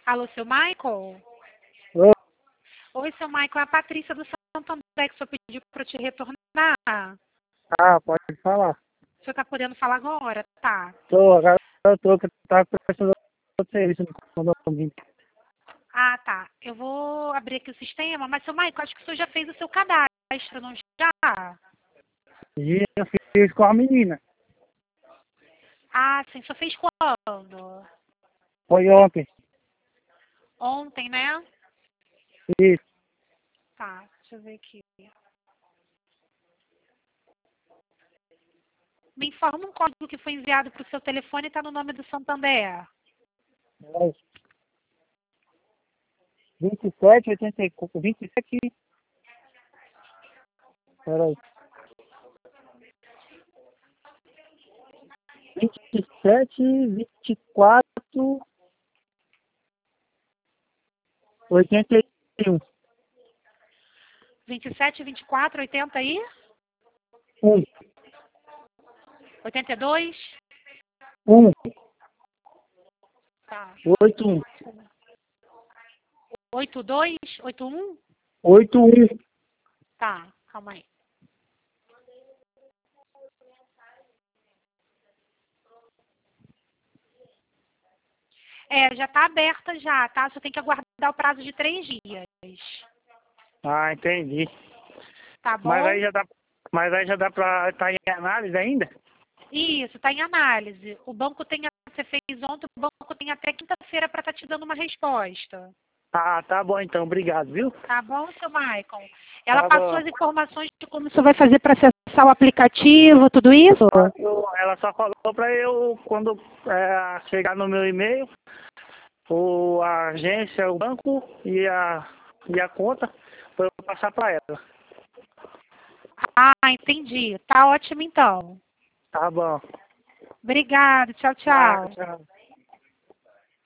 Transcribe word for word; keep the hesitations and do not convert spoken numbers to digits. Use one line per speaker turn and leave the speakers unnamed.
Alô, seu Michael?
Ô,
Oi, seu Michael, é a Patrícia do Santander que o senhor pediu para eu te retornar.
ah, pode falar.
O senhor está podendo falar agora? Tá.
Tô, agora eu tô, que eu tava prestando outro serviço no condomínio.
Ah, tá. Eu vou abrir aqui o sistema, mas, seu Michael, acho que o senhor já fez o seu cadastro, não já?
E eu fiz com a menina.
Ah, sim, o senhor fez quando?
Foi ontem.
Ontem, né?
Isso.
Tá, deixa eu ver aqui. Me informa um código que foi enviado para o seu telefone e está no nome do Santander.
É. vinte e sete, oitenta e quatro, vinte e sete, peraí. vinte e sete, vinte e quatro, oitenta e um.
vinte e sete, vinte e quatro, oitenta e?
um,
oitenta e dois?
um,
Tá.
oito, um,
oitenta e dois? oitenta e um?
oito, um.
Tá, calma aí. É, já tá aberta já, tá? Só tem que aguardar o prazo de três dias.
Ah, entendi.
Tá
Mas
bom?
aí já dá, mas aí já dá pra estar em análise ainda?
Isso, tá em análise. O banco tem, você fez ontem, o banco tem até quinta-feira para estar te dando uma resposta.
Ah, tá bom então, obrigado, viu?
Tá bom, seu Maicon? Ela
Tá
passou
bom.
as informações de como você vai fazer para acessar o aplicativo, tudo isso?
Eu- ela só falou para eu, quando é, chegar no meu e-mail, o, a agência, o banco e a, e a conta, para eu passar para ela.
Ah, entendi. Tá ótimo então.
Tá bom.
Obrigada. Tchau,
Tá,
tchau.
tchau.